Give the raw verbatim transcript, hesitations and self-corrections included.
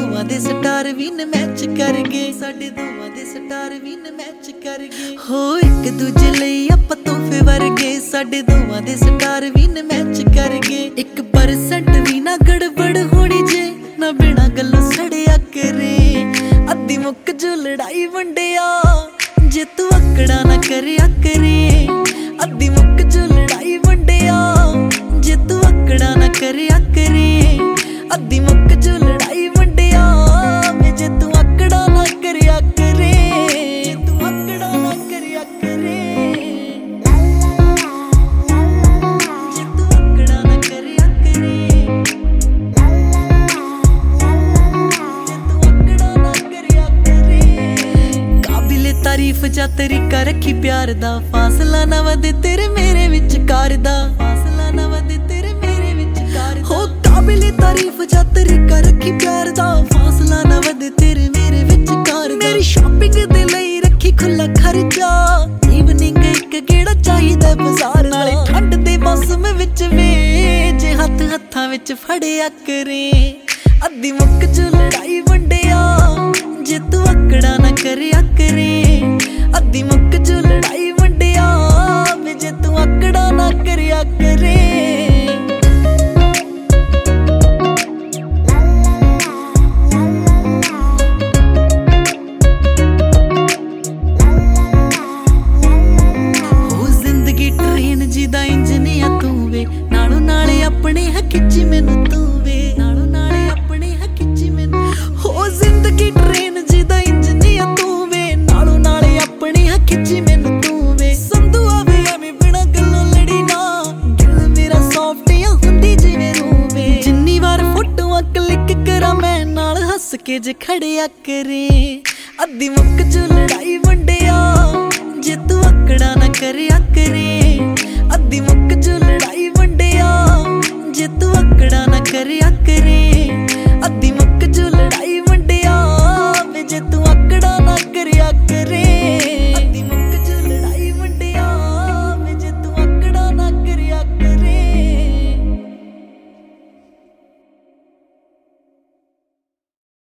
ਦੋਵਾਂ ਦੇ ਸਟਾਰ ਵੀ ਨ ਮੈਚ ਕਰ ਗਏ, ਸਾਡੇ ਦੋਵਾਂ ਦੇ ਸਟਾਰ ਵੀ ਨ ਮੈਚ ਕਰ ਗਏ। ਹੋ ਇੱਕ ਦੂਜੇ ਲਈ ਆਪਾਂ ਤੋਹਫੇ ਵਰਗੇ, ਸਾਡੇ ਦੋਵਾਂ ਦੇ ਸਟਾਰ ਵੀ ਨ ਮੈਚ ਕਰ ਗਏ। ਇੱਕ ਪਰਸੈਂਟ ਵੀ ਨਾ ਗੜਬੜ ਹੋਣੀ ਜੇ, ਨਾ ਬਿਨਾ ਗੱਲੋਂ ਸੜਿਆ ਕਰੇ। ਅੱਧੀ ਮੁੱਕ ਜੋ ਲੜਾਈ ਵੰਡਿਆ, ਜੇ ਤੂੰ ਅਕੜਾ ਨਾ ਕਰਿਆ ਕਰੇ। ਅੱਧੀ ਮੁੱਕ ਜੋ ਲੜਾਈ ਵੰਡਿਆ, ਜੇ ਤੂੰ ਅਕੜਾ ਨਾ ਕਰਿਆ ਕਰੇ। ਅੱਧੀ ਮੁੱਕ ਜੋ ਲੜਾਈ ਵੰਡਿਆ, ਵੇ ਜੇ ਤੂੰ ਅਕੜਾ ਨਾ ਕਰਿਆ ਕਰੇ। ਜੇ ਤੂੰ ਅਕੜਾ ਨਾ ਕਰਿਆ ਕਰੇ, ਜੇ ਤੂੰ ਅਕੜਾ ਨਾ ਕਰਿਆ ਕਰੇ, ਜੇ ਤੂੰ ਅਕੜਾ ਨਾ ਕਰਿਆ ਕਰੇ। ਕਾਬਿਲੇ ਤਾਰੀਫ ਜਾ ਤਰੀਕਾ ਰੱਖੀ ਪਿਆਰ ਦਾ, ਫਾਸਲਾ ਨਾ ਵਧੇ ਤੇਰੇ ਮੇਰੇ ਵਿਚਕਾਰ ਦਾ, ਫਾਸਲਾ ਨਾ ਵਧੇ ਤੇਰੇ ਮੇਰੇ ਵਿਚਕਾਰ ਦਾ। ਹੋ ਕਾਬਿਲੇ ਤਾਰੀਫ ਜਾ ਤਰੀਕਾ ਰੱਖੀ ਪਿਆਰ ਦਾ, ਫਾਸਲਾ ਨਾ ਵਧੇ ਤੇਰੇ ਮੇਰੇ ਵਿਚਕਾਰ ਦਾ। ਮੇਰੀ ਸ਼ਾਪਿੰਗ ਦੇ ਲਈ ਰੱਖੀ ਖੁੱਲਾ ਖਰਚਾ, ਈਵਨਿੰਗ ਇੱਕ ਗੇੜਾ ਚਾਹੀਦਾ ਬਾਜ਼ਾਰ ਨਾਲੇ ਠੰਡ ਦੇ ਮੌਸਮ ਵਿੱਚ ਵੇ, ਜੇ ਹੱਥ ਹੱਥਾਂ ਵਿੱਚ ਫੜਿਆ ਕਰੇ। ਅੱਧੀ ਮੁੱਕ ਜੋ ਲੜਾਈ ਵੰਡਿਆ, ਜੇ ਤੂੰ ਅਕੜਾ ਨਾ ਕਰਿਆ ਕਰੇ। ਅੱਧੀ ਮੁੱਕ ਜੋ ਲੜਾਈ ਵੰਡਿਆ, ਵੇ ਜੇ ਤੂੰ ਅਕੜਾ ਨਾ ਕਰਿਆ ਕਰੇ। ਟ੍ਰੇਨ ਜਿਹਦਾ ਇੰਜਨ ਆ ਤੂੰ ਵੇ, ਨਾਲੋਂ ਨਾਲੇ ਆਪਣੇ ਹੈ ਖਿੱਚੀ ਮੈਨੂੰ ਤੂੰ ਵੇ, ਨਾਲੋਂ ਨਾਲੇ ਆਪਣੇ ਹੈ ਖਿੱਚੀ ਮੈਨੂੰ। ਹੋ ਜ਼ਿੰਦਗੀ ਟ੍ਰੇਨ ਜਿਹਦਾ ਇੰਜਨ ਆ ਤੂੰ ਵੇ, ਨਾਲੋਂ ਨਾਲੇ ਆਪਣੇ ਹੈ ਖਿੱਚੀ ਮੈਨੂੰ ਤੂੰ ਵੇ। ਸੰਧੂ ਆਵੇ ਐਵੇਂ ਬਿਨਾਂ ਗੱਲੋਂ ਲੜੀ ਨਾ, ਦਿਲ ਮੇਰਾ ਸੌਫਟ ਆ ਹੁੰਦੀ ਜਿਵੇਂ ਰੂਹ ਵੇ। ਜਿੰਨੀ ਵਾਰ ਫੋਟੋਆਂ ਕਲਿੱਕ ਕਰਾਂ ਮੈਂ, ਨਾਲ ਹੱਸ ਕੇ ਜੇ ਖੜਿਆ ਕਰੇ। ਅੱਧੀ ਮੁੱਕ ਜੋ ਲੜਾਈ ਵੰਡਿਆ, ਜੇ ਤੂੰ ਅਕੜਾ ਨਾ ਕਰਿਆ ਕਰੇ। ਅੱਧੀ ਮੁੱਕ ਜੋ ਲੜਾਈ ਵੰਡਿਆ, ਜੇ ਤੂੰ ਅਕੜਾ